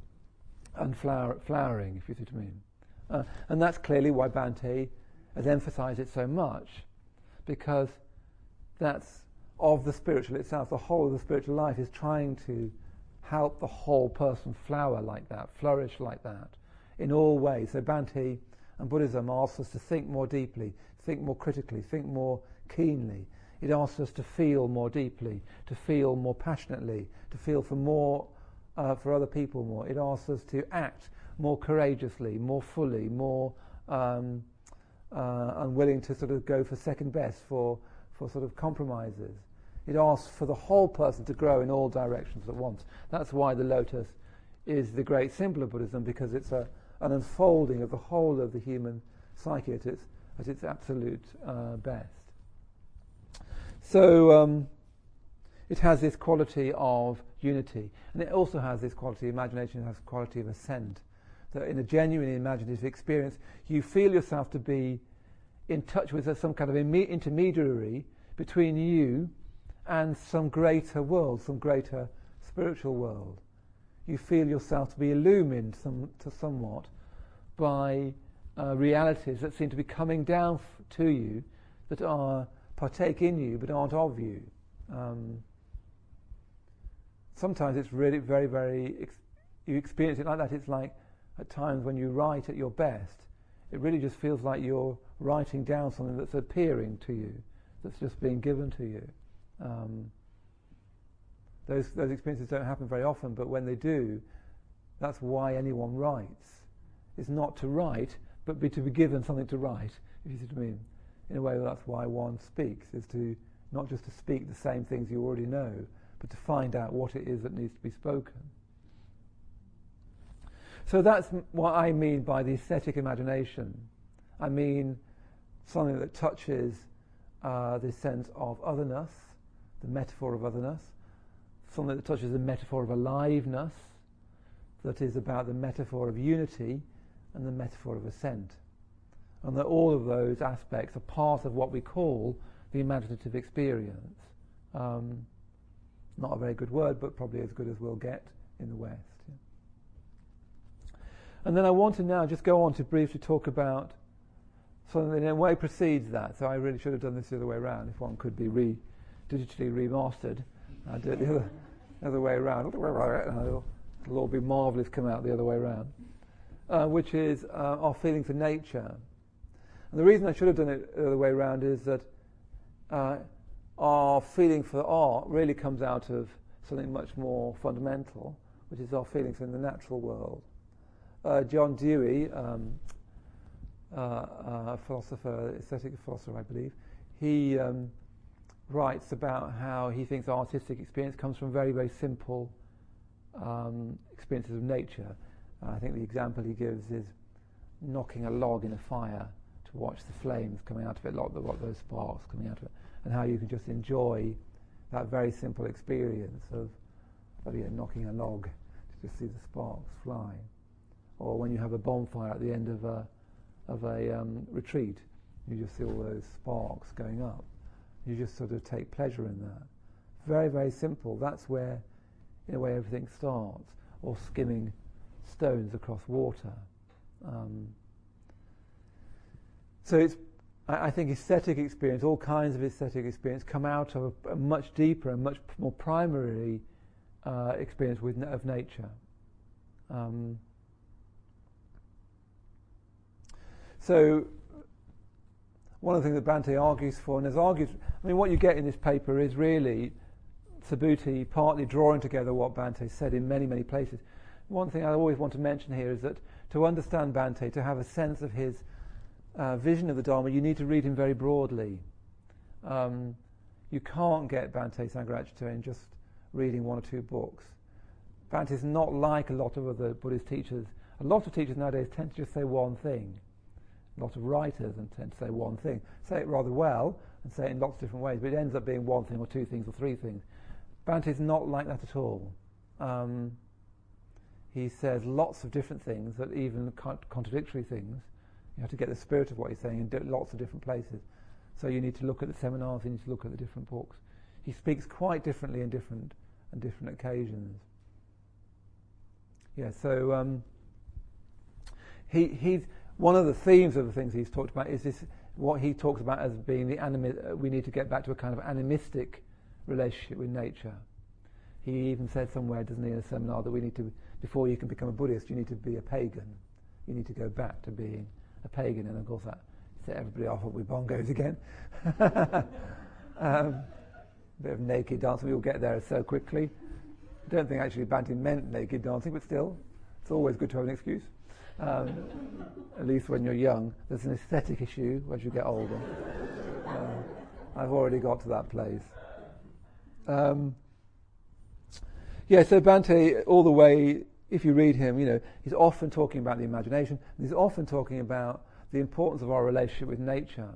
flowering, if you see what I mean. And that's clearly why Bhante has emphasized it so much, because that's of the spiritual itself. The whole of the spiritual life is trying to help the whole person flower like that, flourish like that, in all ways. So Bhante and Buddhism asks us to think more deeply, think more critically, think more keenly. It asks us to feel more deeply, to feel more passionately, to feel for more, for other people more. It asks us to act more courageously, more fully, more unwilling to sort of go for second best, for sort of compromises. It asks for the whole person to grow in all directions at once. That's why the lotus is the great symbol of Buddhism, because it's an unfolding of the whole of the human psyche at its absolute best. So it has this quality of unity, and it also has this quality, imagination has a quality of ascent, that in a genuine imaginative experience you feel yourself to be in touch with some kind of intermediary between you and some greater world, some greater spiritual world. You feel yourself to be illumined somewhat by realities that seem to be coming down to you, that partake in you but aren't of you. Sometimes it's really very, very, you experience it like that. It's like at times when you write at your best, it really just feels like you're writing down something that's appearing to you, that's just being given to you. Those experiences don't happen very often, but when they do, that's why anyone writes. It's not to write, but to be given something to write, if you see what I mean. In a way, that's why one speaks, is to not just to speak the same things you already know, but to find out what it is that needs to be spoken. So that's what I mean by the aesthetic imagination. I mean something that touches this sense of otherness, the metaphor of otherness, something that touches the metaphor of aliveness, that is about the metaphor of unity and the metaphor of ascent. And that all of those aspects are part of what we call the imaginative experience. Not a very good word, but probably as good as we'll get in the West. Yeah. And then I want to now just go on to briefly talk about something that in a way precedes that. So I really should have done this the other way around. If one could be digitally remastered, I'd do it the other way around. It'll all be marvellous come out the other way around, which is our feeling for nature. And the reason I should have done it the other way around is that our feeling for art really comes out of something much more fundamental, which is our feelings in the natural world. John Dewey, a philosopher, aesthetic philosopher, I believe, he writes about how he thinks artistic experience comes from very, very simple experiences of nature. I think the example he gives is knocking a log in a fire to watch the flames coming out of it, those sparks coming out of it, and how you can just enjoy that very simple experience of knocking a log to just see the sparks fly. Or when you have a bonfire at the end of a retreat, you just see all those sparks going up. You just sort of take pleasure in that. Very, very simple. That's where, in a way, everything starts. Or skimming stones across water. So I think aesthetic experience, all kinds of aesthetic experience, come out of a much deeper and much more primary experience of nature. So one of the things that Bhante argues for, and has argued, what you get in this paper is really Subhuti partly drawing together what Bhante said in many, many places. One thing I always want to mention here is that to understand Bhante, to have a sense of his vision of the Dharma, you need to read him very broadly. You can't get Bhante Sangharakshita in just reading one or two books. Bhante is not like a lot of other Buddhist teachers. A lot of teachers nowadays tend to just say one thing. A lot of writers tend to say one thing, say it rather well, and say it in lots of different ways, but it ends up being one thing or two things or three things. Bhante is not like that at all. He says lots of different things, that even contradictory things. You have to get the spirit of what he's saying in lots of different places. So you need to look at the seminars, you need to look at the different books. He speaks quite differently in different occasions. Yeah, so he's one of the themes of the things he's talked about is this, what he talks about as being we need to get back to a kind of animistic relationship with nature. He even said somewhere, doesn't he, in a seminar, that we need to, before you can become a Buddhist, you need to be a pagan. You need to go back to being a pagan, and of course that set everybody off with bongos again. Bit of naked dancing, we all get there so quickly. I don't think actually Bhante meant naked dancing, but still, it's always good to have an excuse. At least when you're young. There's an aesthetic issue as you get older. I've already got to that place. So Bhante, all the way, if you read him, he's often talking about the imagination, and he's often talking about the importance of our relationship with nature.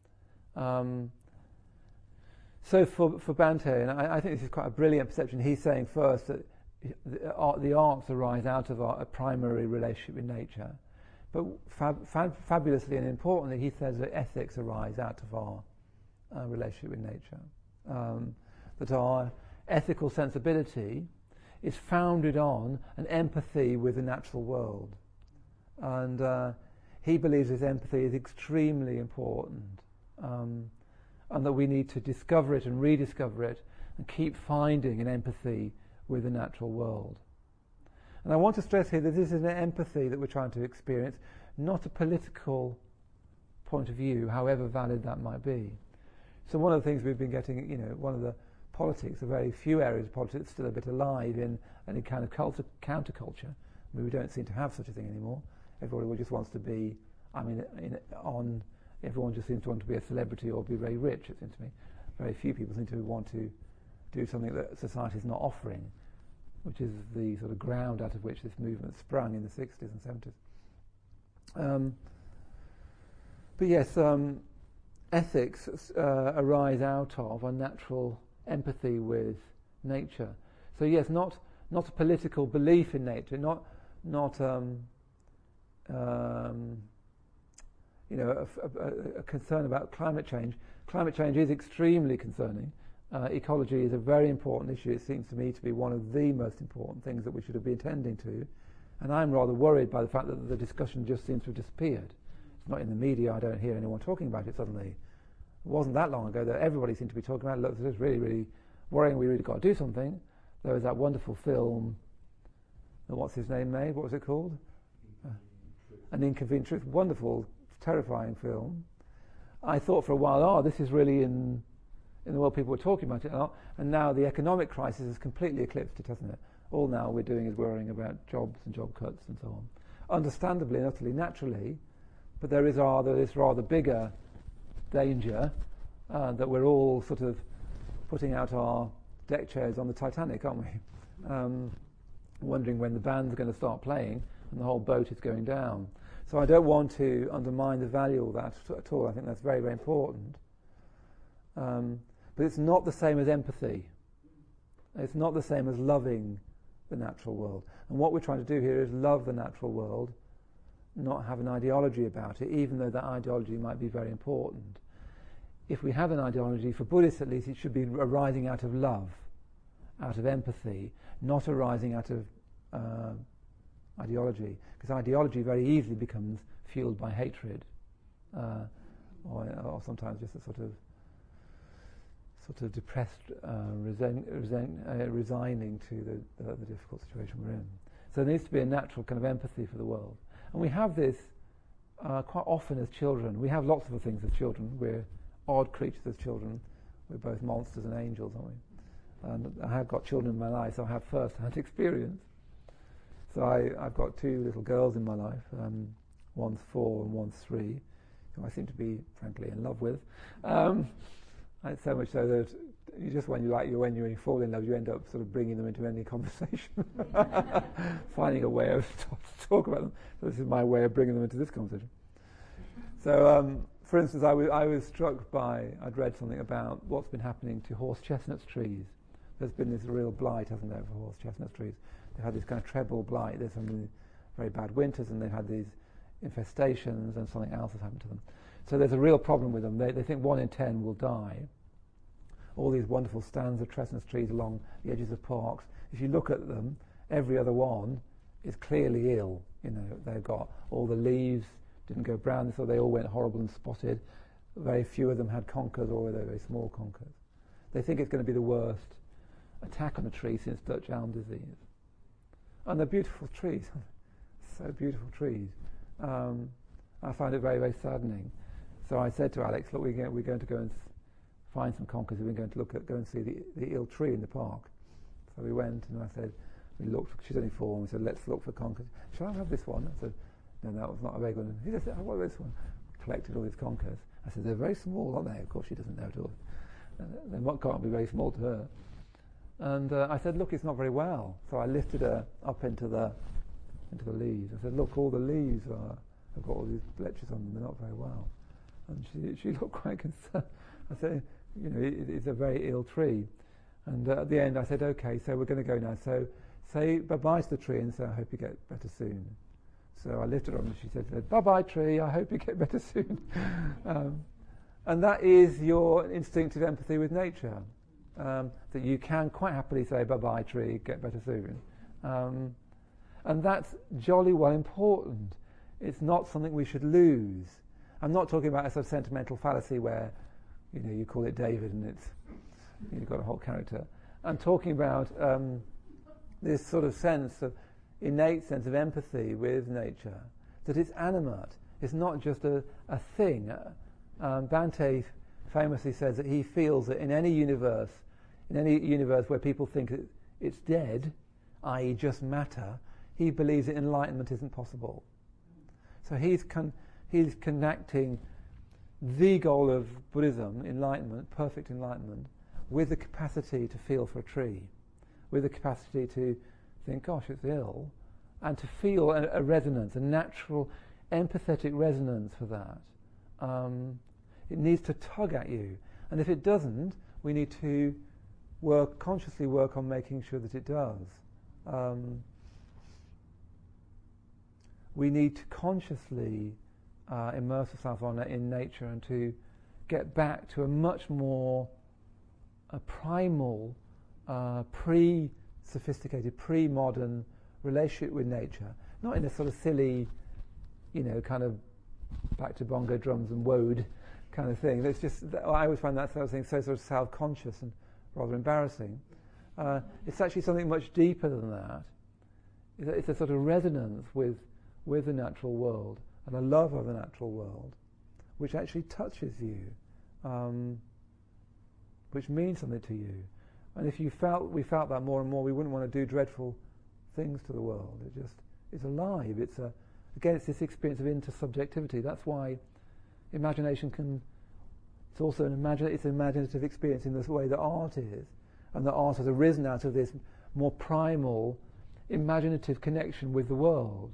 So for Bhante, and I think this is quite a brilliant perception, he's saying first that the arts arise out of a primary relationship with nature, but fabulously and importantly, he says that ethics arise out of our relationship with nature. That our ethical sensibility is founded on an empathy with the natural world, and he believes this empathy is extremely important, and that we need to discover it and rediscover it and keep finding an empathy with the natural world. And I want to stress here that this is an empathy that we're trying to experience, not a political point of view, however valid that might be. So one of the things we've been getting, one of the politics, there are very few areas of politics still a bit alive in any kind of counterculture. I mean, we don't seem to have such a thing anymore. Everybody just wants to be, everyone just seems to want to be a celebrity or be very rich, it seems to me. Very few people seem to want to do something that society is not offering, which is the sort of ground out of which this movement sprung in the 60s and 70s. But yes, ethics arise out of a natural empathy with nature. So yes, not a political belief in nature, not a concern about climate change. Climate change is extremely concerning. Ecology is a very important issue. It seems to me to be one of the most important things that we should be attending to. And I'm rather worried by the fact that the discussion just seems to have disappeared. It's not in the media. I don't hear anyone talking about it suddenly. It wasn't that long ago that everybody seemed to be talking about it. Look, this is really, really worrying. We really got to do something. There was that wonderful film that what's his name made. What was it called? An Inconvenient Truth. Wonderful, terrifying film. I thought for a while, this is really in the world, people were talking about it a lot, and now the economic crisis has completely eclipsed it, hasn't it? All now we're doing is worrying about jobs and job cuts and so on. Understandably and utterly naturally, but there is this rather bigger danger that we're all sort of putting out our deck chairs on the Titanic, aren't we? Wondering when the band's going to start playing and the whole boat is going down. So I don't want to undermine the value of that at all. I think that's very, very important. But it's not the same as empathy. It's not the same as loving the natural world. And what we're trying to do here is love the natural world, not have an ideology about it, even though that ideology might be very important. If we have an ideology, for Buddhists at least, it should be arising out of love, out of empathy, not arising out of ideology, because ideology very easily becomes fueled by hatred, or sometimes just a sort of depressed resigning to the difficult situation we're in. So there needs to be a natural kind of empathy for the world. And we have this quite often as children. We have lots of things as children. We're odd creatures as children. We're both monsters and angels, aren't we? And I have got children in my life, so I have first-hand experience. So I've got two little girls in my life. One's 4 and one's 3, who I seem to be, frankly, in love with. So much so that you just when you fall in love, you end up sort of bringing them into any conversation, finding a way of to talk about them. So this is my way of bringing them into this conversation. So, for instance, I was struck by, I'd read something about what's been happening to horse chestnut trees. There's been this real blight, hasn't there, for horse chestnut trees. They've had this kind of treble blight. There's some very bad winters, and they've had these infestations, and something else has happened to them. So there's a real problem with them. They think 1 in 10 will die. All these wonderful stands of chestnut trees along the edges of parks. If you look at them, every other one is clearly ill. You know, they've got all the leaves didn't go brown, so they all went horrible and spotted. Very few of them had conkers, or they're very small conkers. They think it's going to be the worst attack on a tree since Dutch elm disease. And they're beautiful trees, so beautiful trees. I find it very, very saddening. So I said to Alex, look, we're going to go and find some conkers. We're going to go and see the ill tree in the park. So we went, and I said, we looked. She's only 4, and we said, let's look for conkers. Shall I have this one? I said, no, that was not a very good one. He said, oh, what about this one? Collected all these conkers. I said, they're very small, aren't they? Of course, she doesn't know at all. They can't be very small to her. And I said, look, it's not very well. So I lifted her up into the leaves. I said, look, all the leaves have got all these blotches on them. They're not very well. And she looked quite concerned. I said, you know, it's a very ill tree. And at the end, I said, okay, so we're going to go now. So say bye-bye to the tree and say, I hope you get better soon. So I lifted her up and she said, bye-bye tree, I hope you get better soon. And that is your instinctive empathy with nature. That you can quite happily say, bye-bye tree, get better soon. And that's jolly well important. It's not something we should lose. I'm not talking about a sort of sentimental fallacy where, you know, you call it David and you've got a whole character. I'm talking about this sort of innate sense of empathy with nature, that it's animate. It's not just a thing. Bhante famously says that he feels that in any universe in any universe where people think it's dead, i.e. just matter, he believes that enlightenment isn't possible. So he's connecting the goal of Buddhism, enlightenment, perfect enlightenment, with the capacity to feel for a tree, with the capacity to think, gosh, it's ill, and to feel a resonance, a natural, empathetic resonance for that. It needs to tug at you. And if it doesn't, we need to consciously work on making sure that it does. We need to consciously immerse ourselves in nature and to get back to a much more primal, pre-sophisticated, pre-modern relationship with nature. Not in a sort of silly, kind of back to bongo drums and woad kind of thing. That's just, I always find that sort of thing so sort of self-conscious and rather embarrassing. It's actually something much deeper than that. It's a sort of resonance with the natural world and a love of the natural world, which actually touches you, which means something to you. And if we felt that more and more, we wouldn't want to do dreadful things to the world. It just is alive. It's this experience of intersubjectivity. That's why imagination it's also an imaginative experience in the way that art is, and that art has arisen out of this more primal, imaginative connection with the world.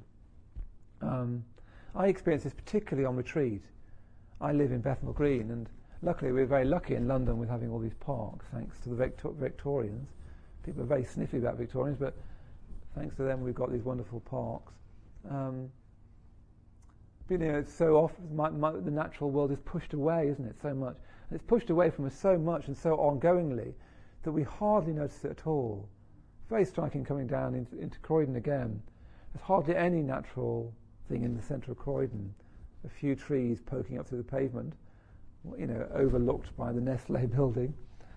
I experience this particularly on retreat. I live in Bethnal Green, and luckily we're very lucky in London with having all these parks, thanks to the Victorians. People are very sniffy about Victorians, but thanks to them we've got these wonderful parks. But so often the natural world is pushed away, isn't it, so much? And it's pushed away from us so much and so ongoingly that we hardly notice it at all. Very striking coming down into Croydon again. There's hardly any natural thing in the centre of Croydon. A few trees poking up through the pavement, overlooked by the Nestle building.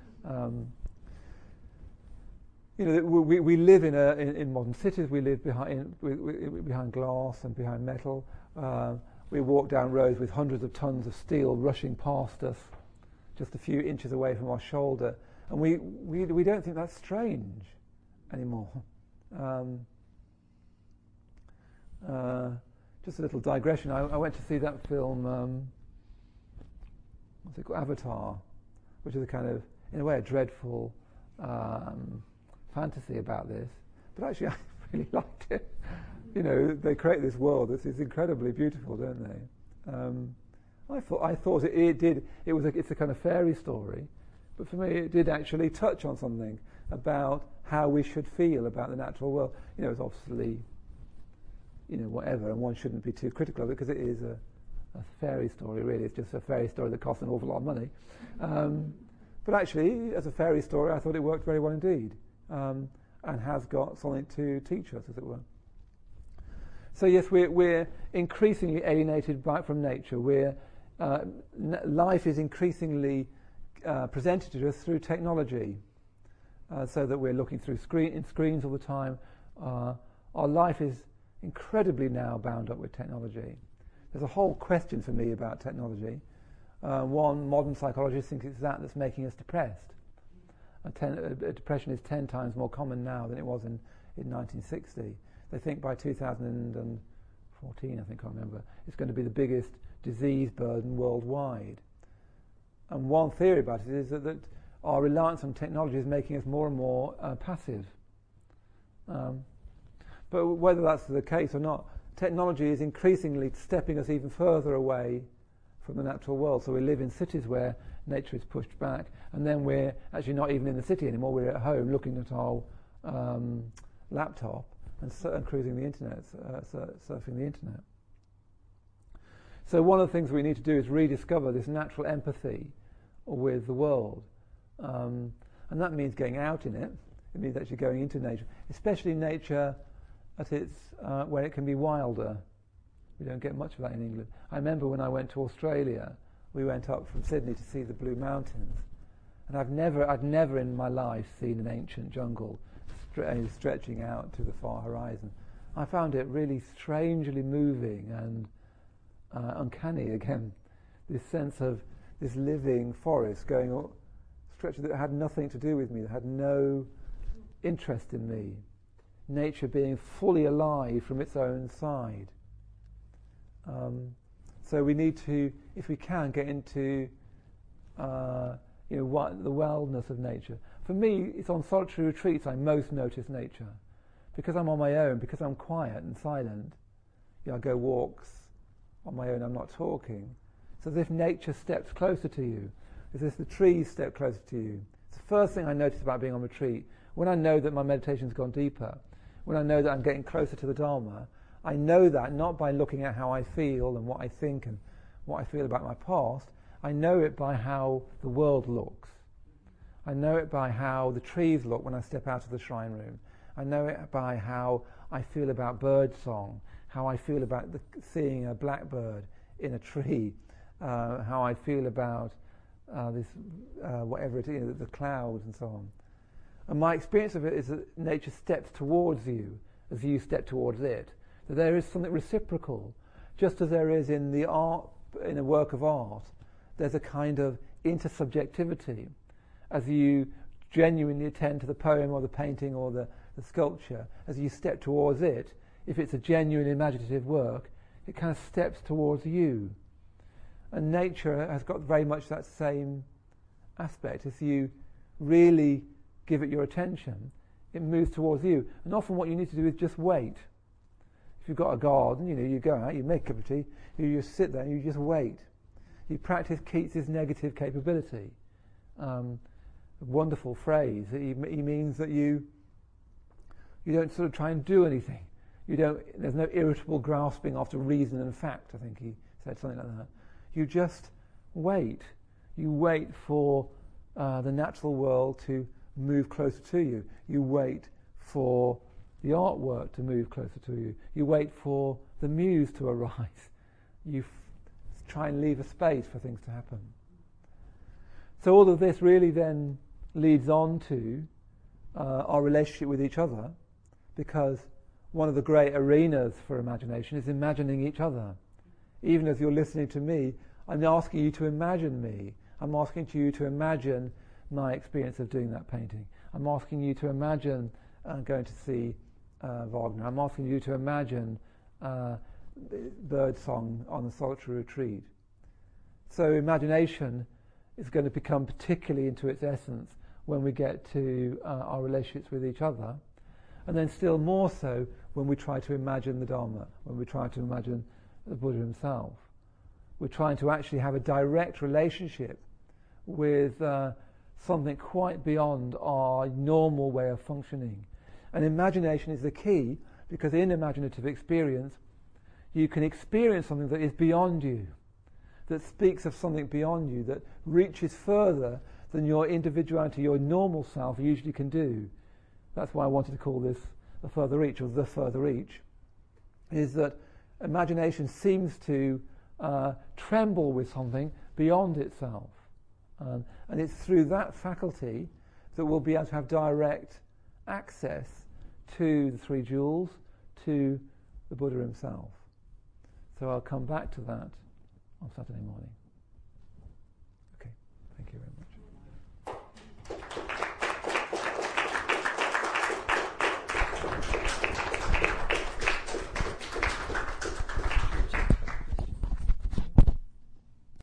We live in modern cities. We live behind glass and behind metal. We walk down roads with hundreds of tons of steel rushing past us, just a few inches away from our shoulder, and we don't think that's strange anymore. Just a little digression. I went to see that film. What's it called? Avatar, which is a kind of, in a way, a dreadful fantasy about this. But actually, I really liked it. They create this world that is incredibly beautiful, don't they? I thought it's a kind of fairy story, but for me, it did actually touch on something about how we should feel about the natural world. It's obviously, whatever, and one shouldn't be too critical of it because it is a fairy story, really. It's just a fairy story that costs an awful lot of money. But actually, as a fairy story, I thought it worked very well indeed, and has got something to teach us, as it were. So yes, we're increasingly alienated from nature. Life is increasingly presented to us through technology, so that we're looking through screens all the time. Our life is incredibly now bound up with technology. There's a whole question for me about technology. One modern psychologist thinks it's that's making us depressed. Depression is 10 times more common now than it was in 1960. They think by 2014, I think I remember, it's going to be the biggest disease burden worldwide. And one theory about it is that our reliance on technology is making us more and more passive. But whether that's the case or not, technology is increasingly stepping us even further away from the natural world. So we live in cities where nature is pushed back, and then we're actually not even in the city anymore. We're at home looking at our laptop and cruising the internet, surfing the internet. So one of the things we need to do is rediscover this natural empathy with the world. And that means getting out in it. It means actually going into nature, especially nature at its where it can be wilder. We don't get much of that in England. I remember when I went to Australia, we went up from Sydney to see the Blue Mountains, and I'd never in my life seen an ancient jungle stretching out to the far horizon. I found it really strangely moving and uncanny again. This sense of this living forest going structure that had nothing to do with me, that had no interest in me. Nature being fully alive from its own side. So we need to, if we can, get into the wellness of nature. For me, it's on solitary retreats I most notice nature. Because I'm on my own, because I'm quiet and silent, I go walks on my own, I'm not talking. So as if nature steps closer to you, as if the trees step closer to you. It's the first thing I notice about being on retreat. When I know that my meditation's gone deeper, when I know that I'm getting closer to the Dharma, I know that not by looking at how I feel and what I think and what I feel about my past. I know it by how the world looks. I know it by how the trees look when I step out of the shrine room. I know it by how I feel about bird song, how I feel about seeing a blackbird in a tree, how I feel about whatever it is, the clouds and so on. And my experience of it is that nature steps towards you as you step towards it. That there is something reciprocal, just as there is in the art, in a work of art. There's a kind of intersubjectivity as you genuinely attend to the poem or the painting or the sculpture. As you step towards it, if it's a genuine imaginative work, it kind of steps towards you. And nature has got very much that same aspect. As you really give it your attention, it moves towards you. And often what you need to do is just wait. If you've got a garden, you go out, you make a cup of tea, you just sit there and you just wait. You practice Keats's negative capability. A wonderful phrase. He means that you don't sort of try and do anything. There's no irritable grasping after reason and fact, I think he said something like that. You just wait. You wait for the natural world to move closer to you. You wait for the artwork to move closer to you. You wait for the muse to arise. You try and leave a space for things to happen. So all of this really then leads on to our relationship with each other, because one of the great arenas for imagination is imagining each other. Even as you're listening to me, I'm asking you to imagine me. I'm asking you to imagine my experience of doing that painting. I'm asking you to imagine going to see Wagner. I'm asking you to imagine bird song on a solitary retreat. So imagination is going to become particularly into its essence when we get to our relationships with each other, and then still more so when we try to imagine the Dharma, when we try to imagine the Buddha himself. We're trying to actually have a direct relationship with something quite beyond our normal way of functioning. And imagination is the key, because in imaginative experience you can experience something that is beyond you, that speaks of something beyond you, that reaches further than your individuality, your normal self usually can do. That's why I wanted to call this a further reach, or the further reach, is that imagination seems to tremble with something beyond itself. And it's through that faculty that we'll be able to have direct access to the Three Jewels, to the Buddha himself. So I'll come back to that on Saturday morning. Okay, thank you very much.